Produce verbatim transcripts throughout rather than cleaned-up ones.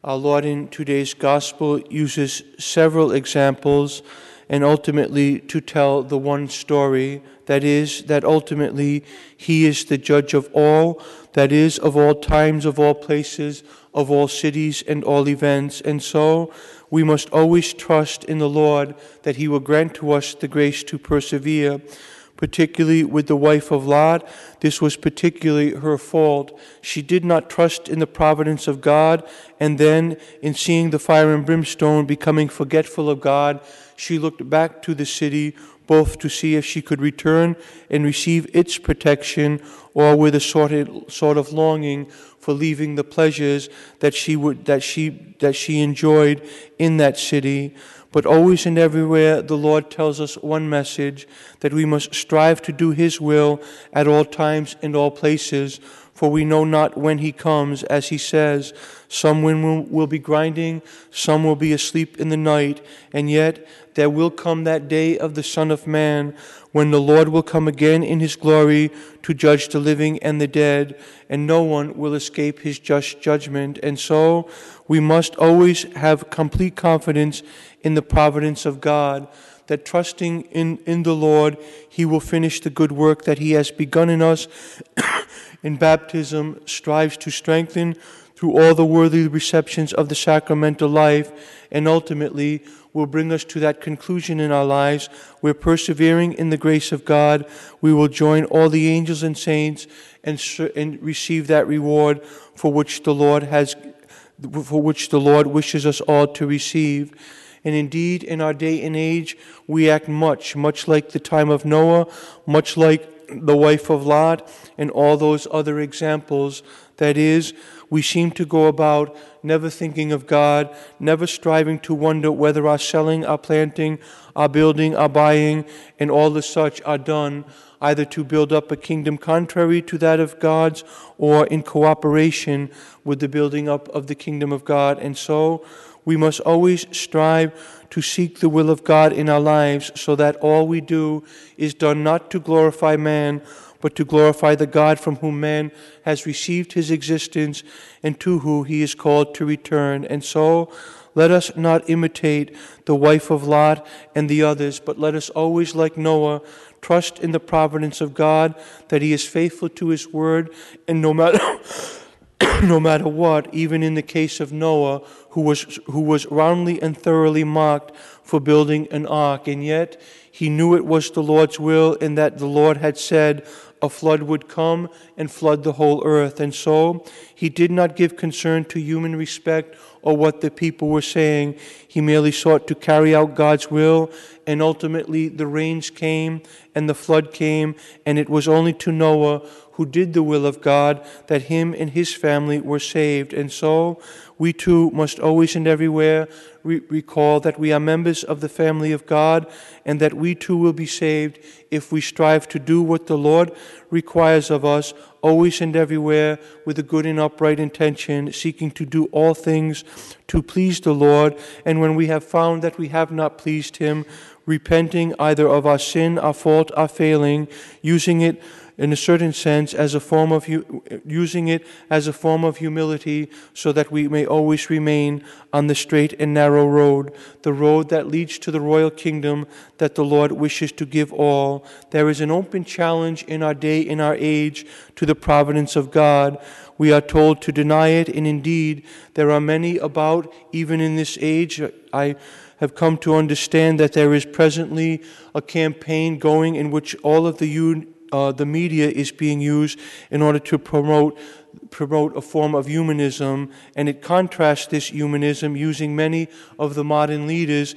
Our Lord in today's Gospel uses several examples and ultimately to tell the one story, that is, that ultimately He is the judge of all, that is, of all times, of all places, of all cities and all events. And so we must always trust in the Lord that He will grant to us the grace to persevere. Particularly with the wife of Lot, this was particularly her fault. She did not trust in the providence of God, and then, in seeing the fire and brimstone, becoming forgetful of God, she looked back to the city, both to see if she could return and receive its protection, or with a sort of, sort of longing for leaving the pleasures that she would that she that she enjoyed in that city. But always and everywhere the Lord tells us one message, that we must strive to do His will at all times and all places, for we know not when He comes. As He says, some wind will be grinding, some will be asleep in the night, and yet there will come that day of the Son of Man, when the Lord will come again in His glory to judge the living and the dead, and no one will escape His just judgment. And so we must always have complete confidence in the providence of God, that trusting in, in the Lord, He will finish the good work that He has begun in us. In baptism, strives to strengthen through all the worthy receptions of the sacramental life, and ultimately will bring us to that conclusion in our lives where, persevering in the grace of God, we will join all the angels and saints and, and receive that reward for which the Lord has, for which the Lord wishes us all to receive. And indeed, in our day and age, we act much, much like the time of Noah, much like the wife of Lot, and all those other examples. That is, we seem to go about never thinking of God, never striving to wonder whether our selling, our planting, our building, our buying, and all the such are done either to build up a kingdom contrary to that of God's, or in cooperation with the building up of the kingdom of God. And so we must always strive to seek the will of God in our lives, so that all we do is done not to glorify man, but to glorify the God from whom man has received his existence and to whom he is called to return. And so let us not imitate the wife of Lot and the others, but let us always, like Noah, trust in the providence of God, that He is faithful to His word, and no matter no matter what, even in the case of Noah, who was who was roundly and thoroughly mocked for building an ark, and yet he knew it was the Lord's will, and that the Lord had said a flood would come and flood the whole earth. And so he did not give concern to human respect or what the people were saying. He merely sought to carry out God's will, and ultimately the rains came and the flood came, and it was only to Noah, who did the will of God, that him and his family were saved. And so we too must always and everywhere re- recall that we are members of the family of God, and that we too will be saved if we strive to do what the Lord requires of us, always and everywhere with a good and upright intention, seeking to do all things to please the Lord. And when we have found that we have not pleased Him, repenting either of our sin, our fault, our failing, using it in a certain sense as a form of using it as a form of humility, so that we may always remain on the straight and narrow road, the road that leads to the royal kingdom that the Lord wishes to give all. There is an open challenge in our day, in our age, to the providence of God. We are told to deny it, and indeed there are many about, even in this age. I have come to understand that there is presently a campaign going in which all of the Uh, the media is being used in order to promote promote a form of humanism, and it contrasts this humanism using many of the modern leaders.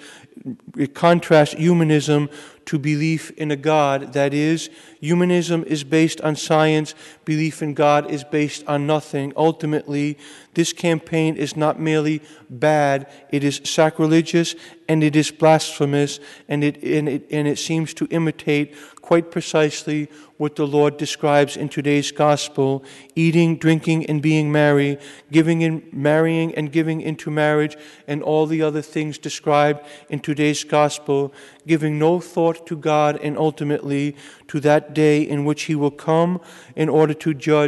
It contrasts humanism to belief in a God. That is, humanism is based on science, belief in God is based on nothing. Ultimately, this campaign is not merely bad, it is sacrilegious and it is blasphemous, and it, and it, and it seems to imitate quite precisely what the Lord describes in today's gospel: eating, drinking, and being merry, giving in, marrying and giving into marriage, and all the other things described in today's gospel, giving no thought to God and ultimately to that day in which He will come in order to judge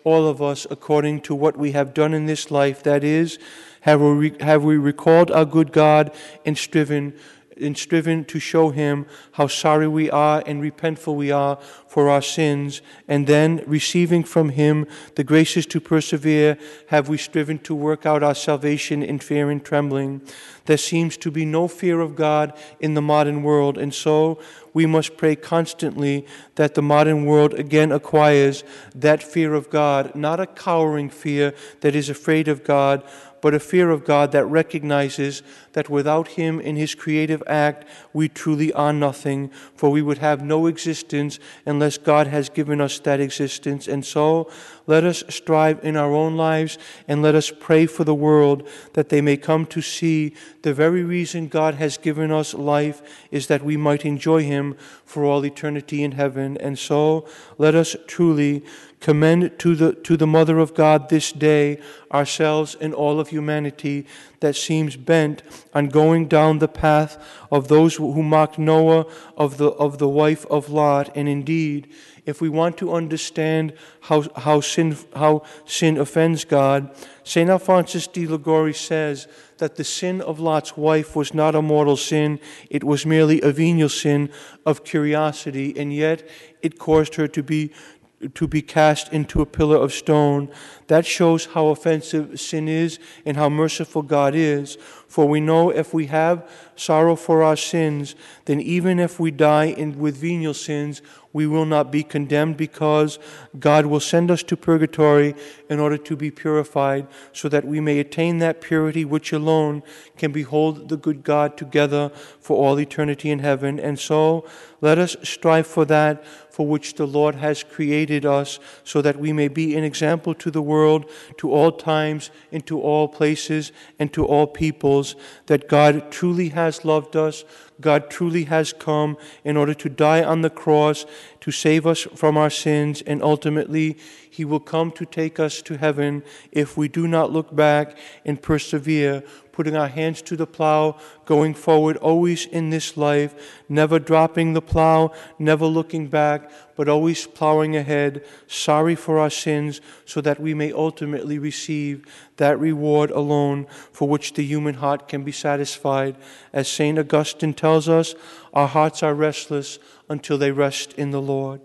all of us, according to what we have done in this life. That is, have we, have we recalled our good God and striven and striven to show him how sorry we are and repentful we are for our sins, and then, receiving from him the graces to persevere, have we striven to work out our salvation in fear and trembling. There seems to be no fear of God in the modern world, and so we must pray constantly that the modern world again acquires that fear of God, not a cowering fear that is afraid of God, but a fear of God that recognizes that without him in his creative act, we truly are nothing, for we would have no existence unless God has given us that existence. And so let us strive in our own lives, and let us pray for the world that they may come to see the very reason God has given us life is that we might enjoy him for all eternity in heaven. And so let us truly commend to the to the Mother of God this day ourselves and all of humanity that seems bent on going down the path of those who mocked Noah, of the of the wife of Lot. And indeed, if we want to understand how how sin how sin offends God, Saint Alphonsus de Liguori says that the sin of Lot's wife was not a mortal sin, it was merely a venial sin of curiosity, and yet it caused her to be to be cast into a pillar of stone. That shows how offensive sin is and how merciful God is. For we know if we have sorrow for our sins, then even if we die in, with venial sins, we will not be condemned, because God will send us to purgatory in order to be purified, so that we may attain that purity which alone can behold the good God together for all eternity in heaven. And so let us strive for that for which the Lord has created us, so that we may be an example to the world, to all times, and to all places, and to all peoples, that God truly has loved us, God truly has come in order to die on the cross to save us from our sins, and ultimately he will come to take us to heaven if we do not look back and persevere, putting our hands to the plow, going forward always in this life, never dropping the plow, never looking back, but always plowing ahead, sorry for our sins, so that we may ultimately receive that reward alone for which the human heart can be satisfied. As Saint Augustine tells us, our hearts are restless until they rest in the Lord.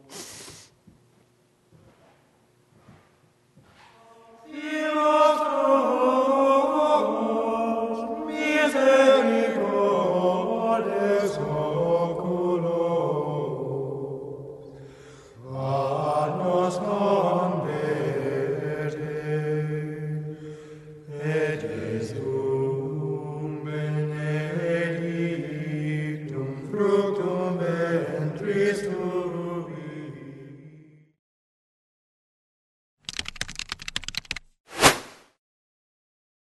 Fructum ventris tui,